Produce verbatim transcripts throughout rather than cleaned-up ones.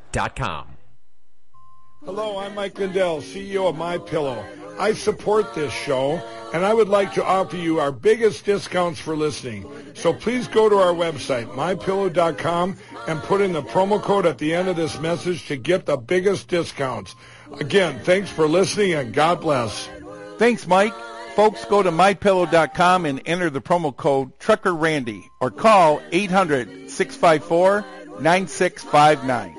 dot com. Hello, I'm Mike Lindell, C E O of MyPillow. I support this show, and I would like to offer you our biggest discounts for listening. So please go to our website, my pillow dot com, and put in the promo code at the end of this message to get the biggest discounts. Again, thanks for listening, and God bless. Thanks, Mike. Folks, go to my pillow dot com and enter the promo code Trucker Randy, or call eight hundred, six five four, nine six five nine.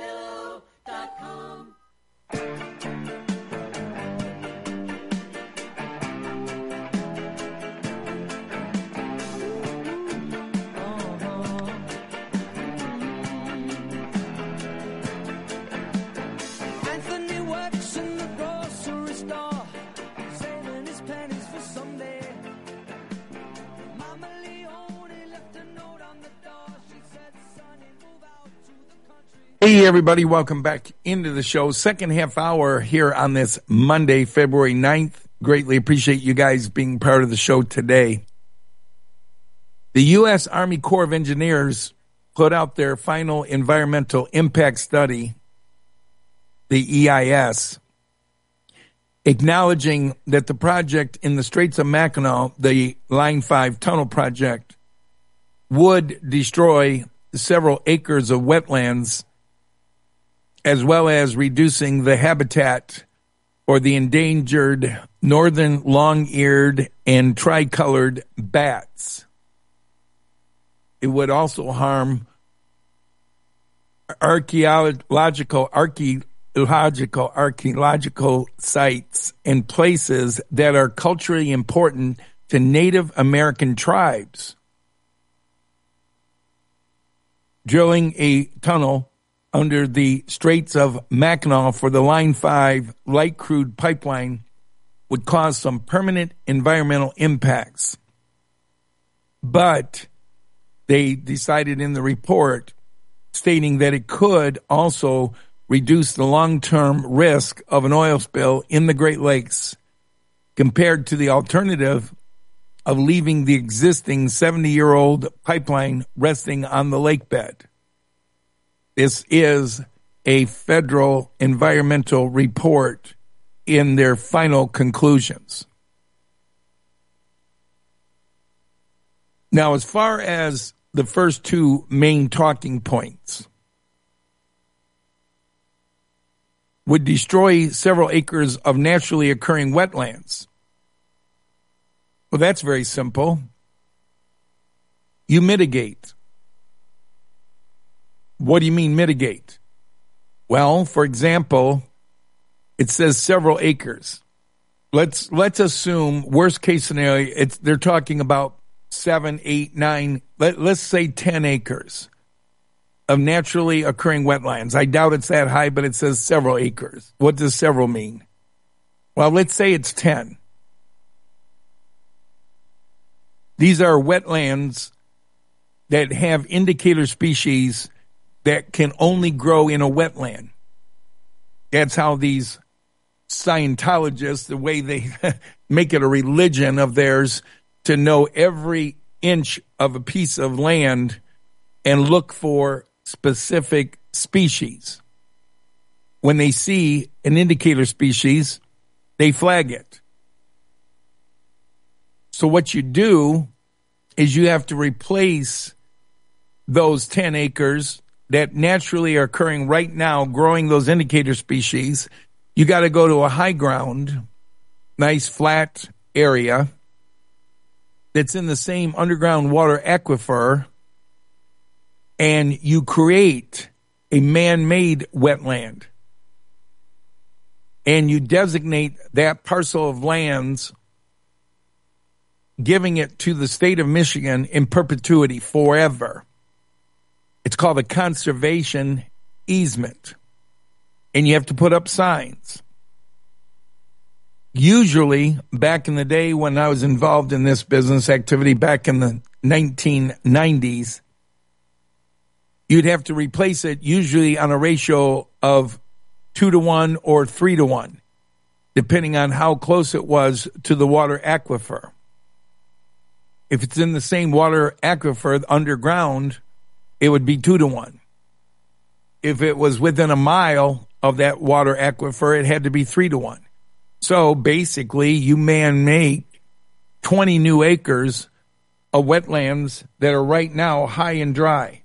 Hey, everybody. Welcome back into the show. Second half hour here on this Monday, February ninth. Greatly appreciate you guys being part of the show today. The U S Army Corps of Engineers put out their final environmental impact study, the E I S, acknowledging that the project in the Straits of Mackinac, the Line five tunnel project, would destroy several acres of wetlands, as well as reducing the habitat for the endangered northern long-eared and tricolored bats. It would also harm archaeological, archaeological, archaeological sites and places that are culturally important to Native American tribes. Drilling a tunnel under the Straits of Mackinac for the Line five light crude pipeline would cause some permanent environmental impacts. But they decided in the report, stating that it could also reduce the long-term risk of an oil spill in the Great Lakes compared to the alternative of leaving the existing seventy-year-old pipeline resting on the lake bed. This is a federal environmental report in their final conclusions. Now, as far as the first two main talking points, would destroy several acres of naturally occurring wetlands. Well, that's very simple. You mitigate. What do you mean mitigate? Well, for example, it says several acres. Let's let's assume worst case scenario, it's they're talking about seven, eight, nine, let, let's say ten acres of naturally occurring wetlands. I doubt it's that high, but it says several acres. What does several mean? Well, let's say it's ten. These are wetlands that have indicator species that can only grow in a wetland. That's how these Scientologists, the way they make it a religion of theirs to know every inch of a piece of land and look for specific species. When they see an indicator species, they flag it. So what you do is you have to replace those ten acres that naturally are occurring right now, growing those indicator species. You got to go to a high ground, nice flat area that's in the same underground water aquifer, and you create a man-made wetland. And you designate that parcel of lands, giving it to the state of Michigan in perpetuity forever. It's called a conservation easement. And you have to put up signs. Usually, back in the day when I was involved in this business activity back in the nineteen nineties, you'd have to replace it usually on a ratio of two to one or three to one, depending on how close it was to the water aquifer. If it's in the same water aquifer underground, it would be two to one. if it was within a mile of that water aquifer, it had to be three to one. So basically, you man make twenty new acres of wetlands that are right now high and dry.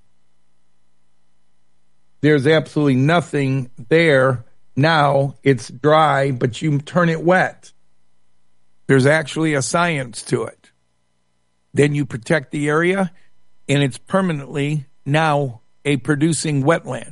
There's absolutely nothing there now. It's dry, but you turn it wet. There's actually a science to it. Then you protect the area, and it's permanently now a producing wetland.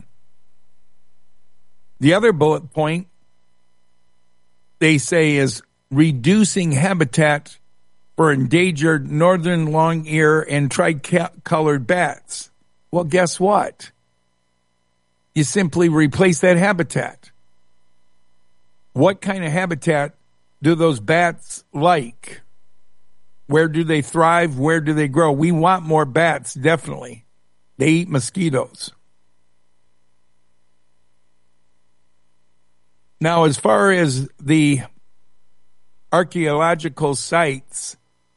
The other bullet point they say is reducing habitat for endangered northern long-ear and tricolored bats. Well, guess what? You simply replace that habitat. What kind of habitat do those bats like? Where do they thrive? Where do they grow? We want more bats, definitely. They eat mosquitoes. Now, as far as the archaeological sites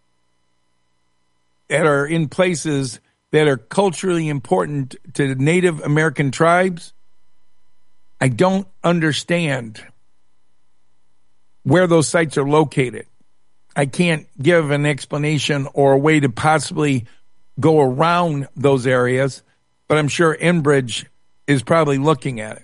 that are in places that are culturally important to Native American tribes, I don't understand where those sites are located. I can't give an explanation or a way to possibly go around those areas, but I'm sure Enbridge is probably looking at it.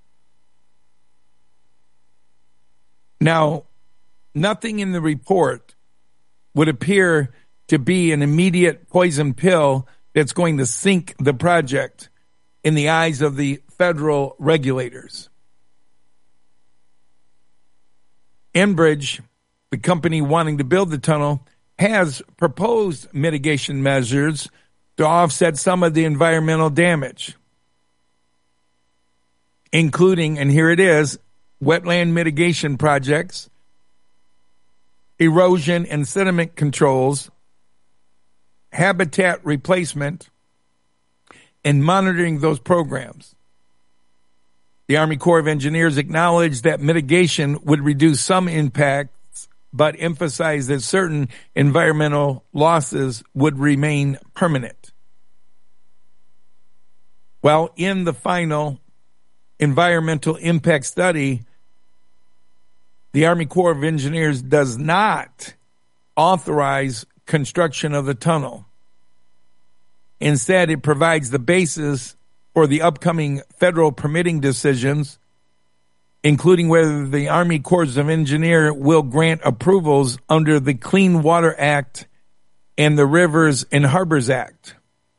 Now, nothing in the report would appear to be an immediate poison pill that's going to sink the project in the eyes of the federal regulators. Enbridge, the company wanting to build the tunnel, has proposed mitigation measures to offset some of the environmental damage, including, and here it is, wetland mitigation projects, erosion and sediment controls, habitat replacement, and monitoring those programs. The Army Corps of Engineers acknowledged that mitigation would reduce some impacts, but emphasized that certain environmental losses would remain permanent. Well, in the final environmental impact study, the Army Corps of Engineers does not authorize construction of the tunnel. Instead, it provides the basis for the upcoming federal permitting decisions, including whether the Army Corps of Engineers will grant approvals under the Clean Water Act and the Rivers and Harbors Act.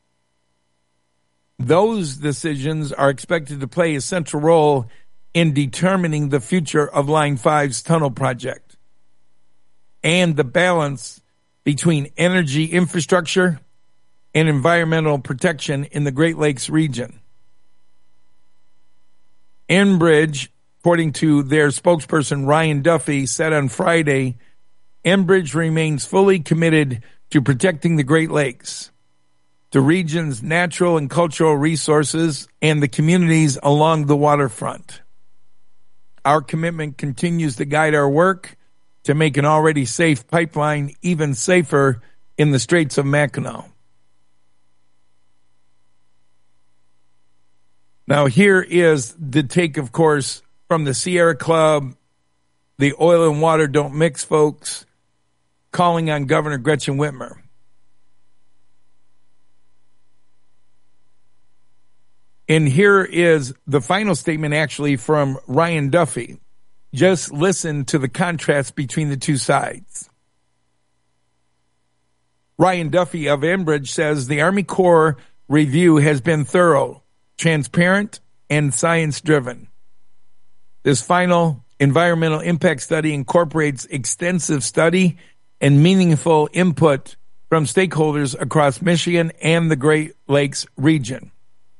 Those decisions are expected to play a central role in determining the future of Line five's tunnel project and the balance between energy infrastructure and environmental protection in the Great Lakes region. Enbridge, according to their spokesperson Ryan Duffy, said on Friday, Enbridge remains fully committed to protecting the Great Lakes, the region's natural and cultural resources, and the communities along the waterfront. Our commitment continues to guide our work to make an already safe pipeline even safer in the Straits of Mackinac. Now, here is the take, of course, from the Sierra Club, the Oil and Water Don't Mix folks, calling on Governor Gretchen Whitmer. And here is the final statement, actually, from Ryan Duffy. Just listen to the contrast between the two sides. Ryan Duffy of Enbridge says the Army Corps review has been thorough, transparent, and science-driven. This final environmental impact study incorporates extensive study and meaningful input from stakeholders across Michigan and the Great Lakes region.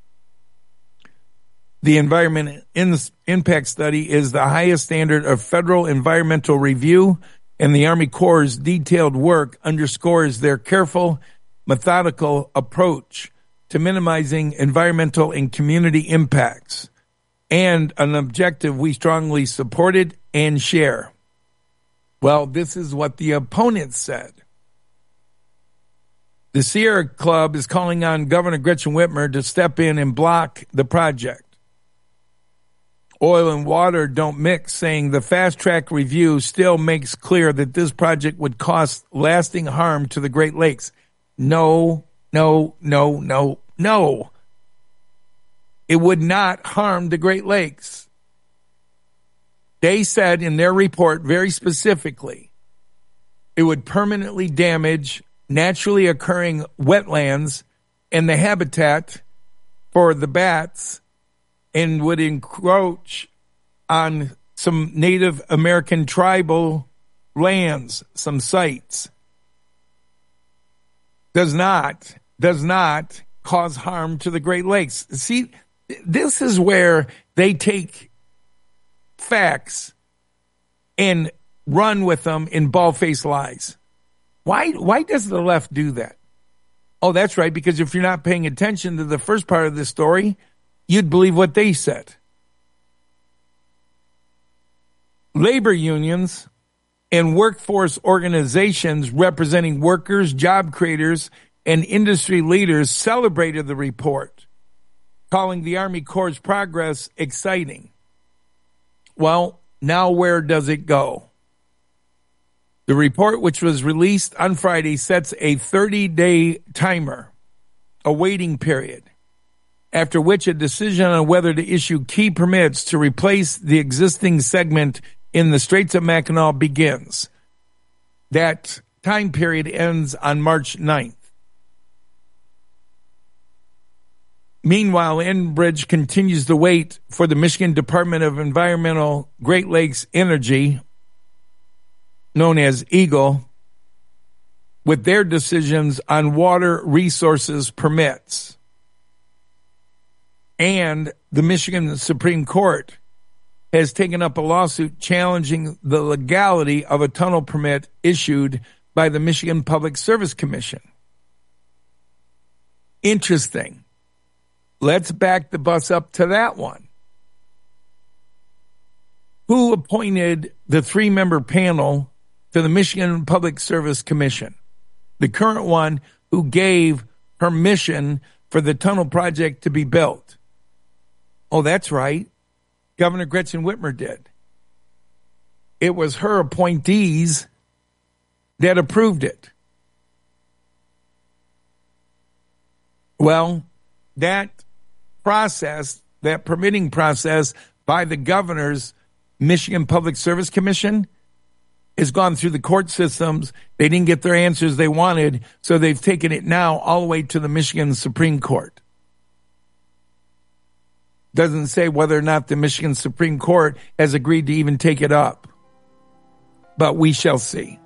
The Environment Impact Study is the highest standard of federal environmental review, and the Army Corps' detailed work underscores their careful, methodical approach to minimizing environmental and community impacts, and an objective we strongly supported and share. Well, this is what the opponents said. The Sierra Club is calling on Governor Gretchen Whitmer to step in and block the project. oil and water don't mix, saying the fast-track review still makes clear that this project would cause lasting harm to the Great Lakes. No, no, no, no, no. It would not harm the Great Lakes. They said in their report very specifically, it would permanently damage naturally occurring wetlands and the habitat for the bats and would encroach on some Native American tribal lands, some sites. Does not, does not cause harm to the Great Lakes. See, this is where they take facts and run with them in bald-faced lies. Why, why does the left do that? Oh, that's right, because if you're not paying attention to the first part of the story, you'd believe what they said. Labor unions and workforce organizations representing workers, job creators, and industry leaders celebrated the report, calling the Army Corps' progress exciting. Well, now where does it go? The report, which was released on Friday, sets a thirty-day timer, a waiting period, after which a decision on whether to issue key permits to replace the existing segment in the Straits of Mackinac begins. That time period ends on March ninth. Meanwhile, Enbridge continues to wait for the Michigan Department of Environmental Great Lakes Energy, known as EGLE, with their decisions on water resources permits. And the Michigan Supreme Court has taken up a lawsuit challenging the legality of a tunnel permit issued by the Michigan Public Service Commission. Interesting. Let's back the bus up to that one. Who appointed the three-member panel to the Michigan Public Service Commission? The current one who gave permission for the tunnel project to be built. Oh, that's right. Governor Gretchen Whitmer did. It was her appointees that approved it. Well, that process, that permitting process by the governor's Michigan Public Service Commission has gone through the court systems. They didn't get their answers they wanted, so they've taken it now all the way to the Michigan Supreme Court. Doesn't say whether or not the Michigan Supreme Court has agreed to even take it up, but we shall see.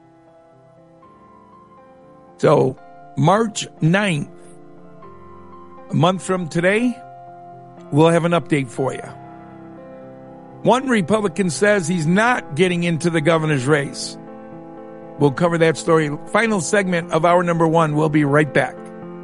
So March ninth, a month from today, we'll have an update for you. One Republican says he's not getting into the governor's race. We'll cover that story. Final segment of hour number one. We'll be right back.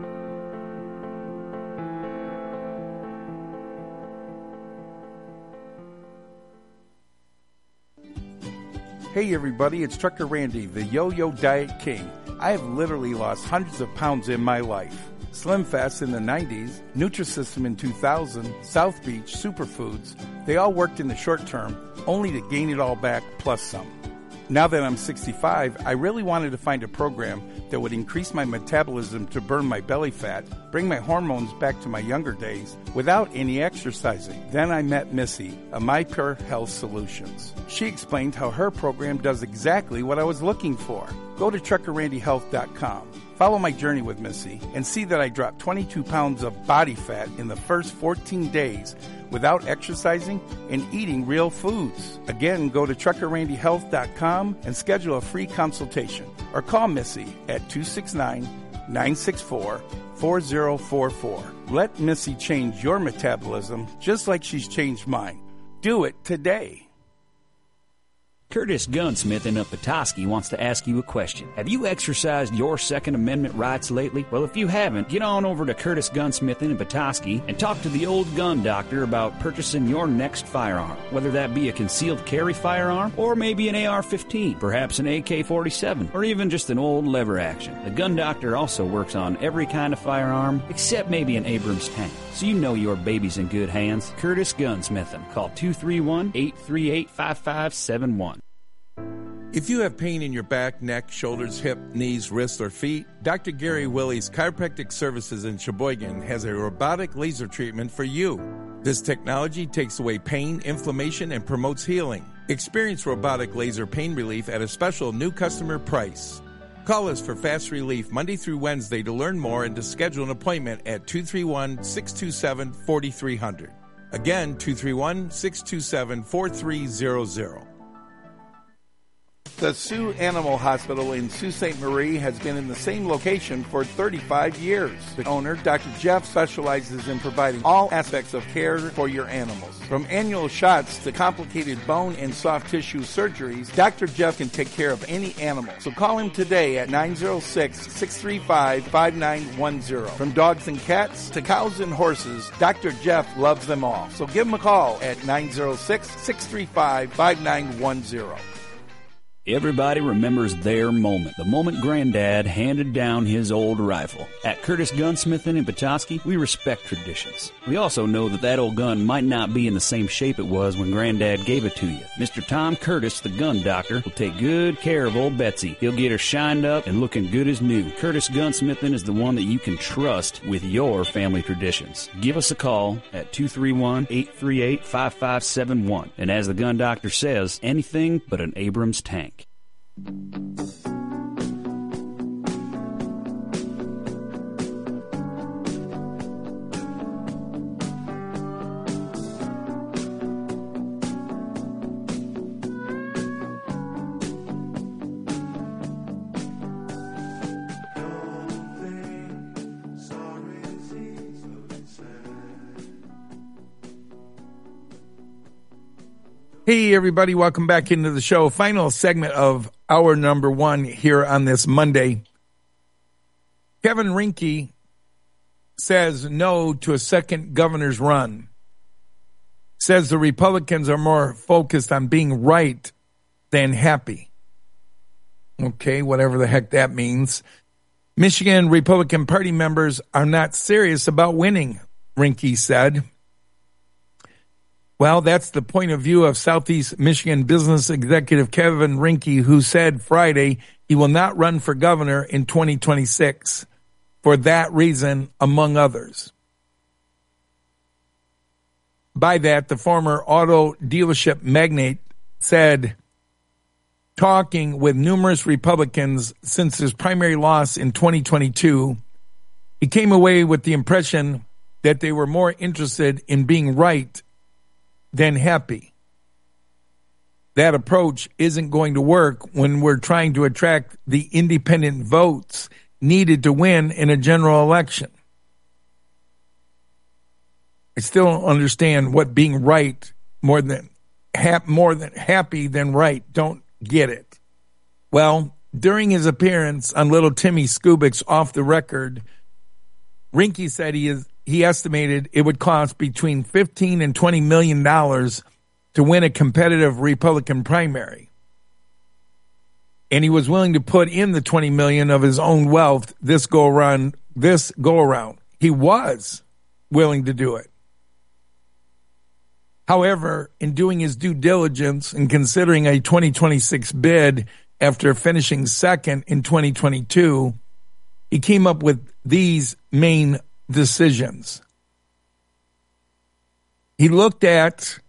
Hey everybody, it's Trucker Randy, the Yo-Yo Diet King. I have literally lost hundreds of pounds in my life. Slim Fast in the nineties, Nutrisystem in two thousand, South Beach, Superfoods, they all worked in the short term, only to gain it all back plus some. Now that I'm sixty-five, I really wanted to find a program that would increase my metabolism to burn my belly fat, bring my hormones back to my younger days, without any exercising. Then I met Missy, a MyPure Health Solutions. She explained how her program does exactly what I was looking for. Go to trucker randy health dot com. Follow my journey with Missy and see that I dropped twenty-two pounds of body fat in the first fourteen days without exercising and eating real foods. Again, go to trucker randy health dot com and schedule a free consultation or call Missy at two six nine, nine six four, four zero four four. Let Missy change your metabolism just like she's changed mine. Do it today. Curtis Gunsmithing of Petoskey wants to ask you a question. Have you exercised your Second Amendment rights lately? Well, if you haven't, get on over to Curtis Gunsmithing in Petoskey and talk to the old gun doctor about purchasing your next firearm. Whether that be a concealed carry firearm or maybe an A R fifteen, perhaps an A K forty-seven, or even just an old lever action. The gun doctor also works on every kind of firearm except maybe an Abrams tank. So you know your baby's in good hands. Curtis Gunsmithing. Call two three one, eight three eight, five five seven one. If you have pain in your back, neck, shoulders, hip, knees, wrists, or feet, Doctor Gary Willie's Chiropractic Services in Sheboygan has a robotic laser treatment for you. This technology takes away pain, inflammation, and promotes healing. Experience robotic laser pain relief at a special new customer price. Call us for fast relief Monday through Wednesday to learn more and to schedule an appointment at two three one, six two seven, four three zero zero. Again, two three one, six two seven, four three zero zero. The Sioux Animal Hospital in Sault Ste. Marie has been in the same location for thirty-five years. The owner, Doctor Jeff, specializes in providing all aspects of care for your animals. From annual shots to complicated bone and soft tissue surgeries, Doctor Jeff can take care of any animal. So call him today at nine oh six, six three five, five nine one zero. From dogs and cats to cows and horses, Doctor Jeff loves them all. So give him a call at nine oh six, six three five, five nine one zero. Everybody remembers their moment, the moment Granddad handed down his old rifle. At Curtis Gunsmithing in Petoskey, we respect traditions. We also know that that old gun might not be in the same shape it was when Granddad gave it to you. Mister Tom Curtis, the gun doctor, will take good care of old Betsy. He'll get her shined up and looking good as new. Curtis Gunsmithing is the one that you can trust with your family traditions. Give us a call at two three one, eight three eight, five five seven one. And as the gun doctor says, anything but an Abrams tank. Hey, everybody. Welcome back into the show. Final segment of hour number one here on this Monday. Kevin Rinke says no to a second governor's run. Says the Republicans are more focused on being right than happy. Okay, whatever the heck that means. Michigan Republican Party members are not serious about winning, Rinke said. Well, that's the point of view of Southeast Michigan business executive Kevin Rinke, who said Friday he will not run for governor in twenty twenty-six for that reason, among others. By that, the former auto dealership magnate said, talking with numerous Republicans since his primary loss in twenty twenty-two, he came away with the impression that they were more interested in being right than happy. That approach isn't going to work when we're trying to attract the independent votes needed to win in a general election. I still don't understand what being right more than ha- more than happy than right. Don't get it. Well, during his appearance on Little Timmy Skubik's Off the Record, Rinke said he is He estimated it would cost between fifteen and twenty million dollars to win a competitive Republican primary. And he was willing to put in the twenty million dollars of his own wealth this go around, this go around. He was willing to do it. However, in doing his due diligence and considering a twenty twenty-six bid after finishing second in twenty twenty-two, he came up with these main decisions. He looked at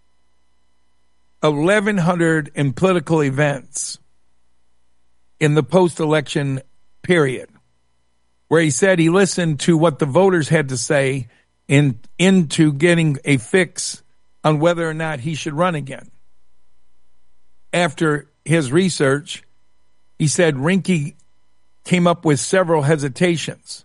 eleven hundred in political events in the post-election period, where he said he listened to what the voters had to say in into getting a fix on whether or not he should run again. After his research, he said Rinke came up with several hesitations.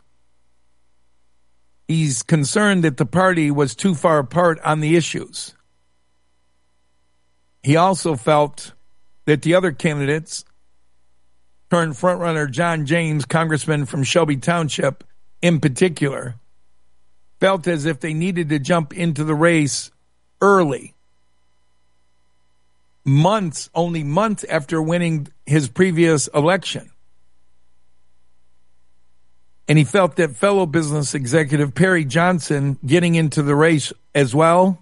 He's concerned that the party was too far apart on the issues. He also felt that the other candidates, turned frontrunner John James, congressman from Shelby Township in particular, felt as if they needed to jump into the race early. Months, only months after winning his previous election. And he felt that fellow business executive Perry Johnson getting into the race as well,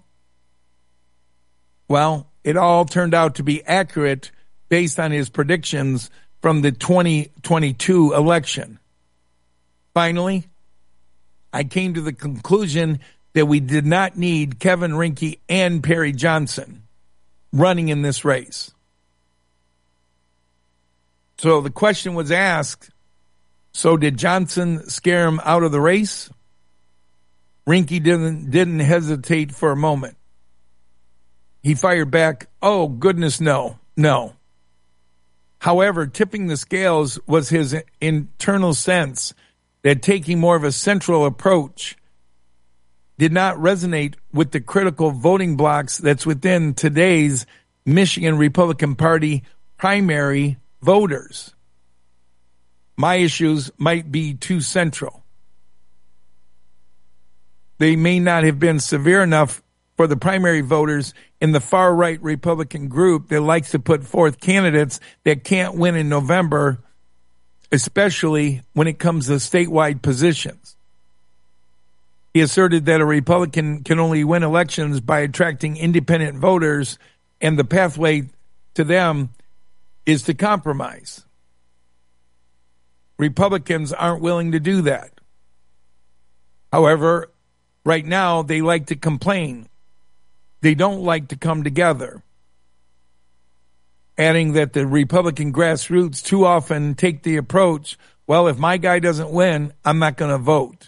well, it all turned out to be accurate based on his predictions from the twenty twenty-two election. Finally, I came to the conclusion that we did not need Kevin Rinke and Perry Johnson running in this race. So the question was asked, so did Johnson scare him out of the race? Rinke didn't, didn't hesitate for a moment. He fired back, oh, goodness, no, no. However, tipping the scales was his internal sense that taking more of a central approach did not resonate with the critical voting blocks that's within today's Michigan Republican Party primary voters. My issues might be too central. They may not have been severe enough for the primary voters in the far-right Republican group that likes to put forth candidates that can't win in November, especially when it comes to statewide positions. He asserted that a Republican can only win elections by attracting independent voters, and the pathway to them is to compromise. Republicans aren't willing to do that. However, right now they like to complain. They don't like to come together, adding that the Republican grassroots too often take the approach, well, if my guy doesn't win, I'm not going to vote.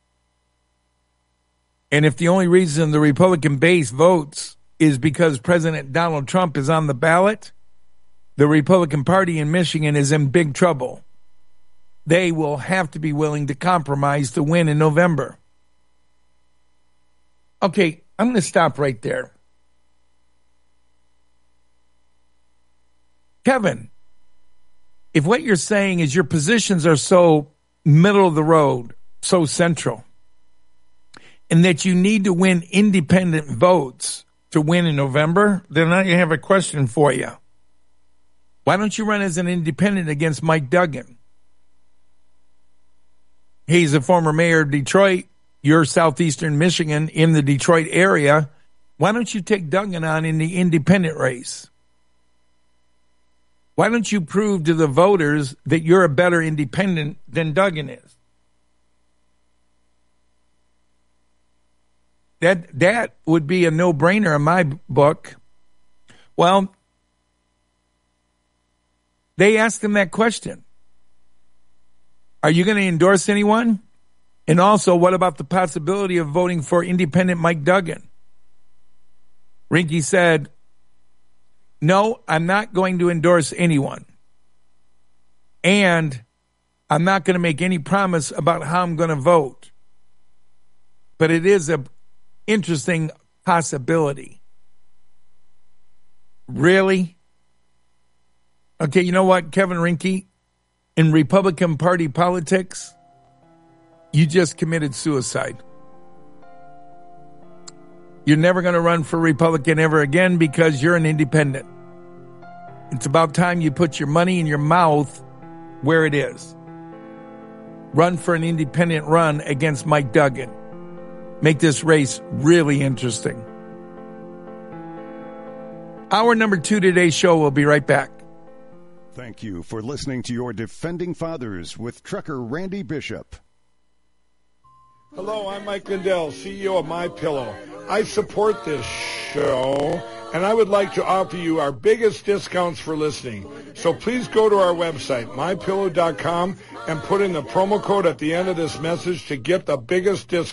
And if the only reason the Republican base votes is because President Donald Trump is on the ballot, the Republican Party in Michigan is in big trouble. They will have to be willing to compromise to win in November. Okay, I'm going to stop right there. Kevin, if what you're saying is your positions are so middle of the road, so central, and that you need to win independent votes to win in November, then I have a question for you. Why don't you run as an independent against Mike Duggan? He's a former mayor of Detroit. You're southeastern Michigan in the Detroit area. Why don't you take Duggan on in the independent race? Why don't you prove to the voters that you're a better independent than Duggan is? That that would be a no-brainer in my book. Well, they asked him that question. Are you going to endorse anyone? And also, what about the possibility of voting for independent Mike Duggan? Rinke said, no, I'm not going to endorse anyone. And I'm not going to make any promise about how I'm going to vote. But it is an interesting possibility. Really? Okay, you know what, Kevin Rinke? In Republican Party politics, you just committed suicide. You're never going to run for Republican ever again because you're an independent. It's about time you put your money in your mouth where it is. Run for an independent run against Mike Duggan. Make this race really interesting. Hour number two today's show. We'll be right back. Thank you for listening to your Defending Fathers with trucker Randy Bishop. Hello, I'm Mike Lindell, C E O of MyPillow. I support this show, and I would like to offer you our biggest discounts for listening. So please go to our website, my pillow dot com, and put in the promo code at the end of this message to get the biggest discount.